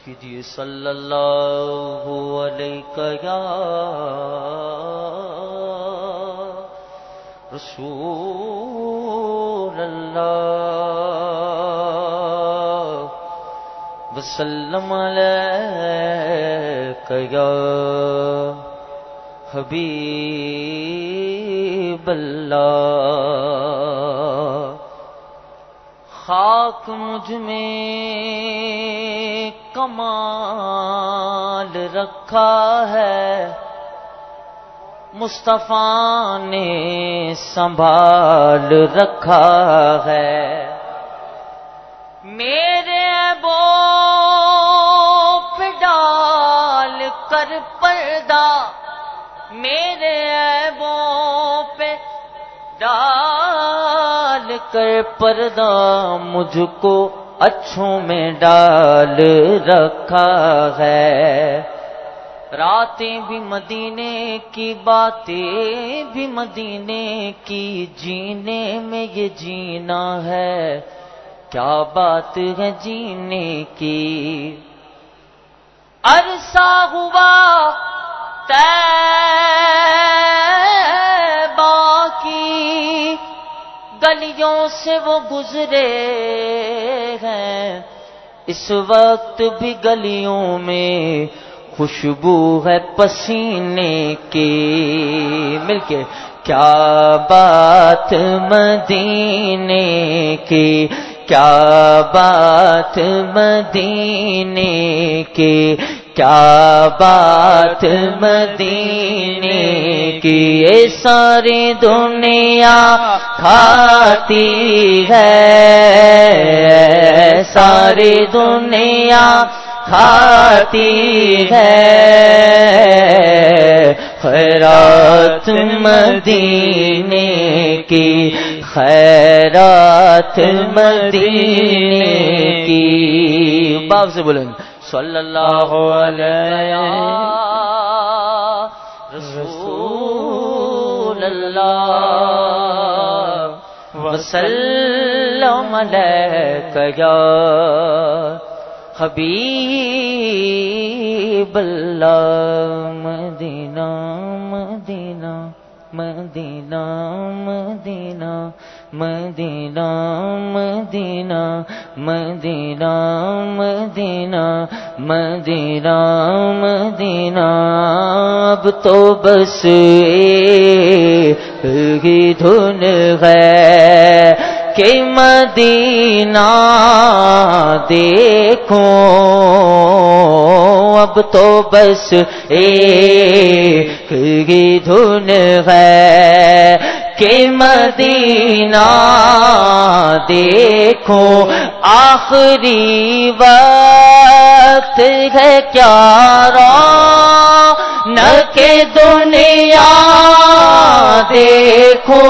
کیجیے صلی اللہ علیہ یا رسول اللہ وسلم علیہ یا حبیب اللہ خاک مجھ میں کمال رکھا ہے مصطفیٰ نے سنبھال رکھا ہے میرے عیبوں پہ ڈال کر پردہ میرے عیبوں پہ ڈال کر پردہ مجھ کو اچھوں میں ڈال رکھا ہے راتیں بھی مدینے کی باتیں بھی مدینے کی جینے میں یہ جینا ہے کیا بات ہے جینے کی عرصہ ہوا طیبہ کی گلیوں سے وہ گزرے ہیں اس وقت بھی گلیوں میں خوشبو ہے پسینے کی مل کے کیا بات مدینے کی کیا بات مدینے کی کیا بات مدینے کی یہ ساری دنیا کھاتی ہے ساری دنیا کھاتی ہے خیرات مدینے کی خیرات مدینے کی باب سے بولیں صلی اللہ علیہ رسول اللہ وسلم علیہ یا حبیب اللہ مدینہ مدینہ مدینہ مدینہ مدینہ مدینہ مدینہ مدینہ مدینہ مدینہ اب تو بس ہی دھن ہے کہ مدینہ دیکھو اب تو بس ایک ہی دھن ہے کہ مدینہ دیکھو آخری وقت ہے کیا رونق دنیا دیکھو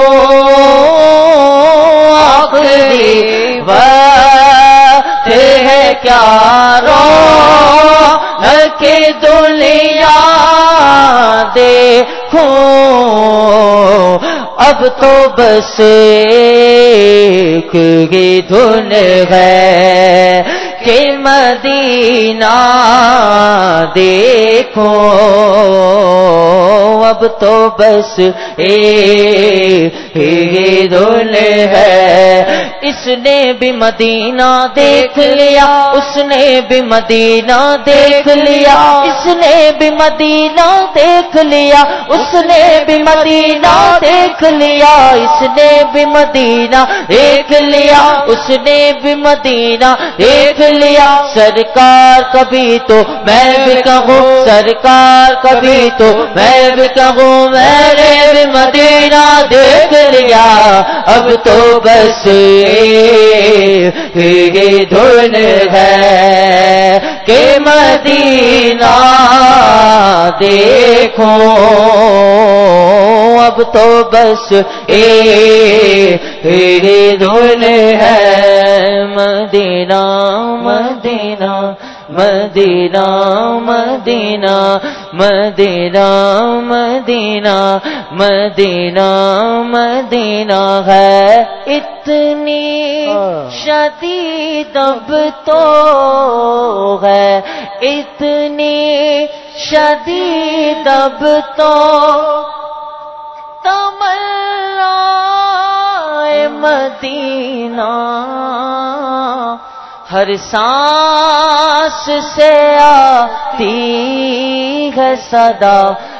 آخری وقت ہے کیا رونق دنیا دیکھو اب تو بس ایک ہی دھن ہے کہ مدینہ دیکھو اب تو بس ایک ہی دھن ہے اس نے بھی مدینہ دیکھ لیا اس نے بھی مدینہ دیکھ لیا اس نے بھی مدینہ دیکھ لیا اس نے بھی مدینہ دیکھ لیا اس نے بھی مدینہ دیکھ لیا اس نے بھی مدینہ دیکھ لیا سرکار کبھی تو میں بھی کہوں سرکار کبھی تو میں بھی کہوں میں نے بھی مدینہ دیکھ لیا اب تو بس یہ دھن ہے کہ مدینہ دیکھو اب تو بس دھن ہے مدینہ مدینہ مدینہ مدینہ مدینہ مدینہ مدینہ مدینہ ہے اتنی شدید اب تو ہے اتنی شدید اب تو تمنا مدینہ ہر سانس سے آتی ہے صدا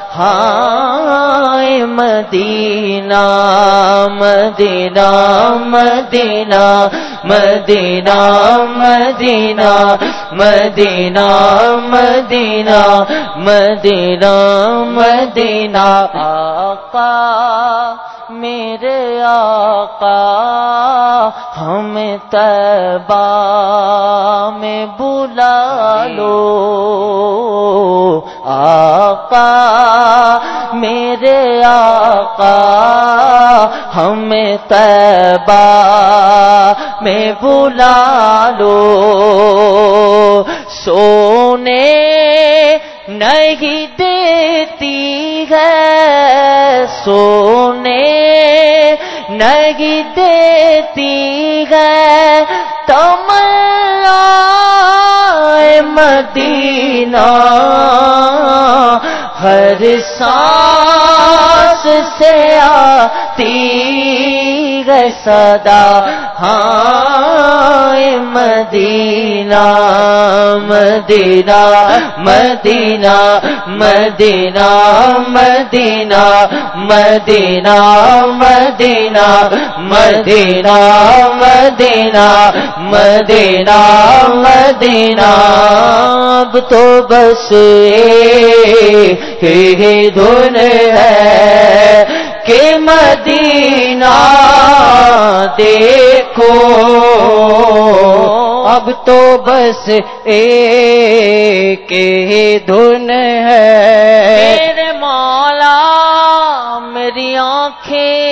ہائے مدینہ مدینہ مدینہ مدینہ مدینہ مدینہ مدینہ مدینہ مدینہ آقا میرے آقا ہمیں طیبہ میں بلا لو آقا میرے آقا ہمیں طیبہ میں بلا لو سونے نہیں دیتی ہے سونے نہیں دیتی ہے تمنا مدینہ ہر سانس سے آتی ہے صدا ہائے مدینہ مدینہ مدینہ مدینہ مدینہ مدینہ مدینہ مدینہ مدینہ مدینہ مدینہ اب تو بس ہی دھن ہے کہ مدینہ دیکھو اب تو بس ایک ہی دھن ہے میرے مولا میری آنکھیں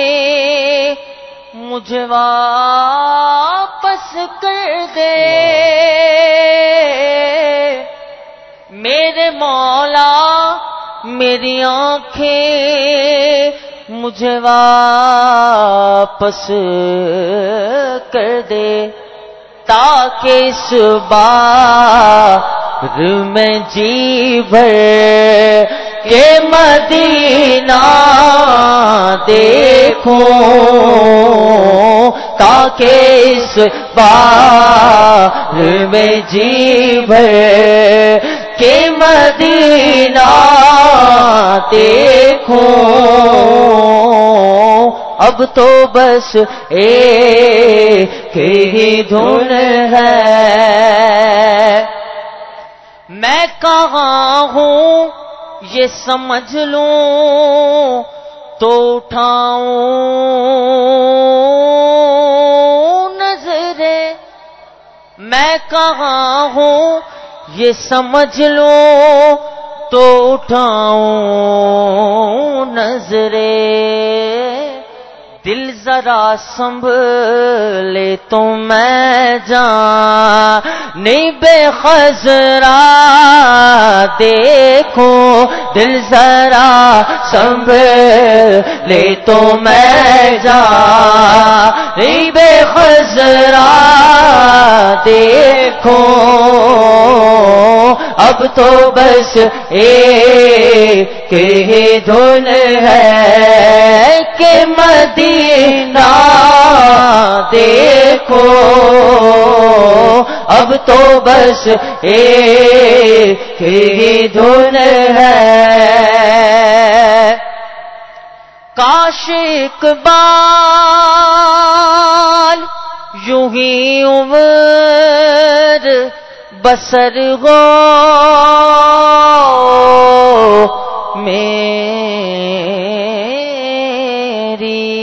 مجھے واپس کر دے میرے مولا میری آنکھیں مجھے واپس کر دے تاکہ اس بار میں جی بھر کے مدینہ دیکھوں تاکہ اس بار میں جی بھر کے مدینہ دیکھوں اب تو بس ایک ہی دھن ہے میں کہاں ہوں یہ سمجھ لوں تو اٹھاؤں نظریں میں کہاں ہوں یہ سمجھ لوں تو اٹھاؤں نظریں دل ذرا سنبھلے تو میں جانے بے خزرا دیکھوں دل ذرا سنبھلے تو میں جانے بے خزرا دیکھوں اب تو بس ایک ہی دھن ہے کہ مدینہ دیکھو اب تو بس ایک ہی دھن ہے کاش اقبال یوں ہی عمر بسر ہو میری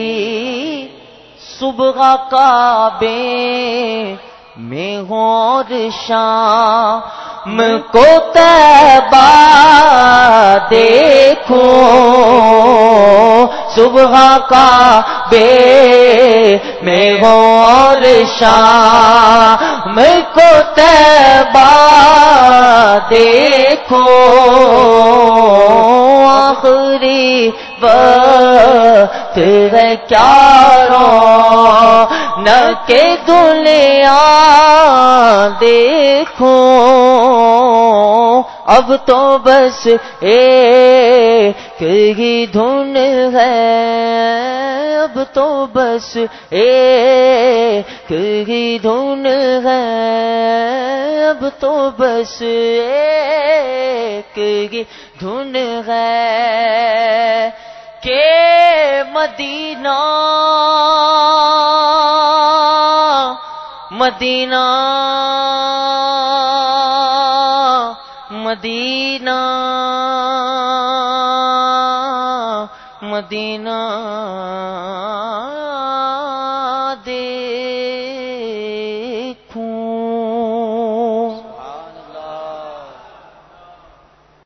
صبح کعبے میں ہو اور شام کو طیبہ دیکھوں صبح کا بے میں ہو اور شام کو طیبہ دیکھو آخری وقت ہے کیا رونق دنیا دیکھو اب تو بس ایک ہی دھن ہے اب تو بس ایک ہی دھن ہے اب تو بس ایک ہی دھن ہے کہ مدینہ مدینہ مدینہ مدینہ